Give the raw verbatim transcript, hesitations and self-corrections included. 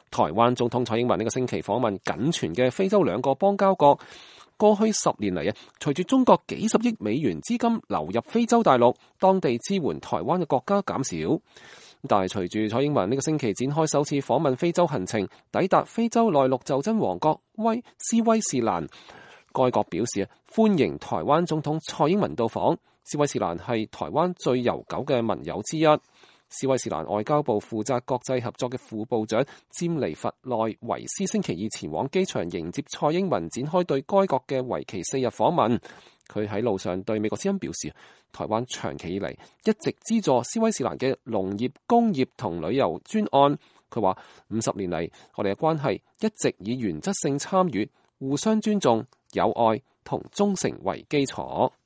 台灣總統蔡英文呢個星期訪問僅存嘅非洲兩個邦交國。過去十年嚟啊，隨住中國幾十億美元資金流入非洲大陸，當地支援台灣嘅國家減少。但係隨住蔡英文呢個星期展開首次訪問非洲行程，抵達非洲內陸袖珍王國威斯威士蘭，該國表示啊歡迎台灣總統蔡英文到訪。斯威士蘭係台灣最悠久嘅盟友之一。斯威士蘭外交部負責國際合作嘅副部長詹尼弗內維斯星期二前往機場迎接蔡英文，展開對該國嘅為期四日訪問。佢喺路上對美國之音表示，台灣長期以嚟一直資助斯威士蘭嘅農業、工業同旅遊專案。佢話五十年嚟，我哋嘅關係一直以原則性參與、互相尊重、友愛同忠誠為基礎。